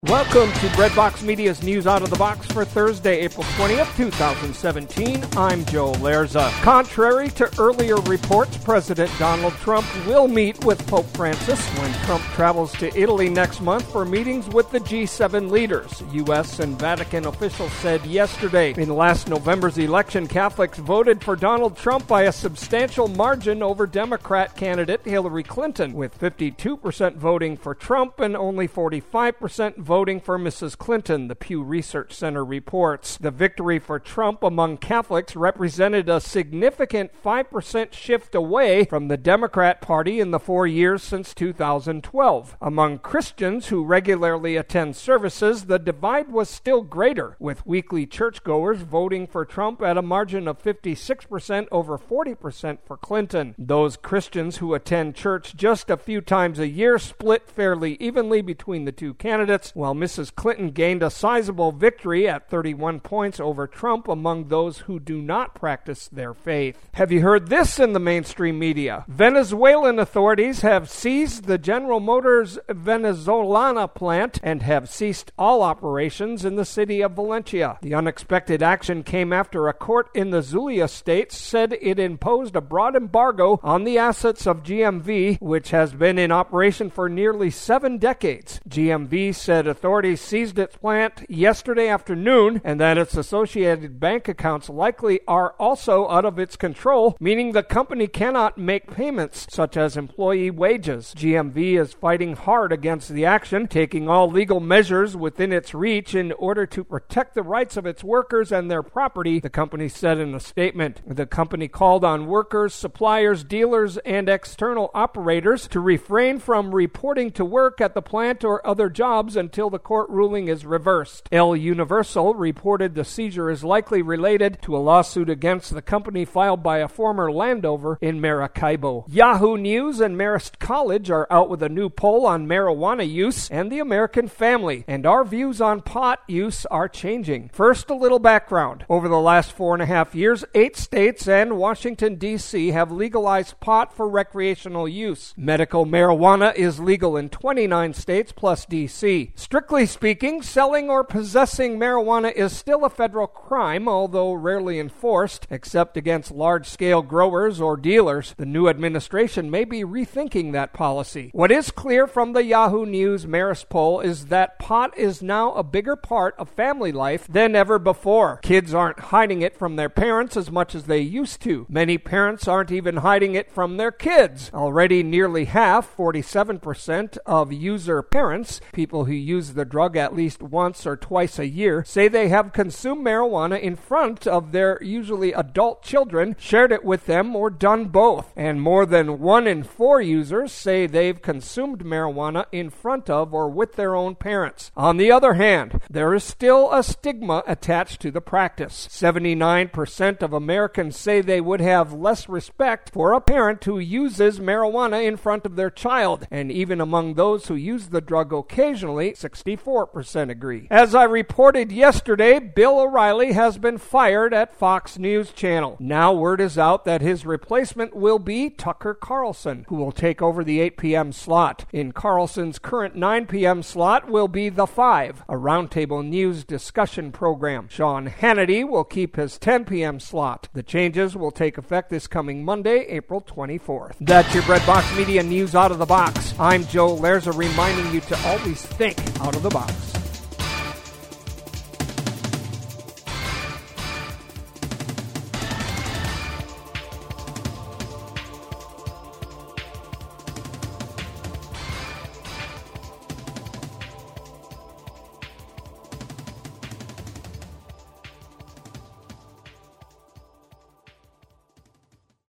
Welcome to Breadbox Media's News Out of the Box for Thursday, April 20th, 2017. I'm Joe Lerza. Contrary to earlier reports, President Donald Trump will meet with Pope Francis when Trump travels to Italy next month for meetings with the G7 leaders, U.S. and Vatican officials said yesterday. In last November's election, Catholics voted for Donald Trump by a substantial margin over Democrat candidate Hillary Clinton, with 52% voting for Trump and only 45% voting for Mrs. Clinton, the Pew Research Center reports. The victory for Trump among Catholics represented a significant 5% shift away from the Democrat Party in the 4 years since 2012. Among Christians who regularly attend services, the divide was still greater, with weekly churchgoers voting for Trump at a margin of 56% over 40% for Clinton. Those Christians who attend church just a few times a year split fairly evenly between the two candidates, while Mrs. Clinton gained a sizable victory at 31 points over Trump among those who do not practice their faith. Have you heard this in the mainstream media? Venezuelan authorities have seized the General Motors Venezolana plant and have ceased all operations in the city of Valencia. The unexpected action came after a court in the Zulia state said it imposed a broad embargo on the assets of GMV, which has been in operation for nearly 7 decades. GMV said authorities seized its plant yesterday afternoon and that its associated bank accounts likely are also out of its control, meaning the company cannot make payments such as employee wages. GMV is fighting hard against the action, taking all legal measures within its reach in order to protect the rights of its workers and their property, the company said in a statement. The company called on workers, suppliers, dealers, and external operators to refrain from reporting to work at the plant or other jobs until the court ruling is reversed. El Universal reported the seizure is likely related to a lawsuit against the company filed by a former landowner in Maracaibo. Yahoo News and Marist College are out with a new poll on marijuana use and the American family, and our views on pot use are changing. First, a little background. Over the last 4.5 years, 8 states and Washington, D.C. have legalized pot for recreational use. Medical marijuana is legal in 29 states plus D.C. Strictly speaking, selling or possessing marijuana is still a federal crime, although rarely enforced, except against large-scale growers or dealers. The new administration may be rethinking that policy. What is clear from the Yahoo News Marist poll is that pot is now a bigger part of family life than ever before. Kids aren't hiding it from their parents as much as they used to. Many parents aren't even hiding it from their kids. Already nearly half, 47% of user parents, people who use the drug at least once or twice a year, say they have consumed marijuana in front of their usually adult children, shared it with them, or done both. And more than 1 in 4 users say they've consumed marijuana in front of or with their own parents. On the other hand, there is still a stigma attached to the practice. 79% of Americans say they would have less respect for a parent who uses marijuana in front of their child, and even among those who use the drug occasionally, 64% agree. As I reported yesterday, Bill O'Reilly has been fired at Fox News Channel. Now word is out that his replacement will be Tucker Carlson, who will take over the 8 p.m. slot. In Carlson's current 9 p.m. slot will be The Five, a roundtable news discussion program. Sean Hannity will keep his 10 p.m. slot. The changes will take effect this coming Monday, April 24th. That's your Breadbox Media News Out of the Box. I'm Joe Lerza reminding you to always think out of the box.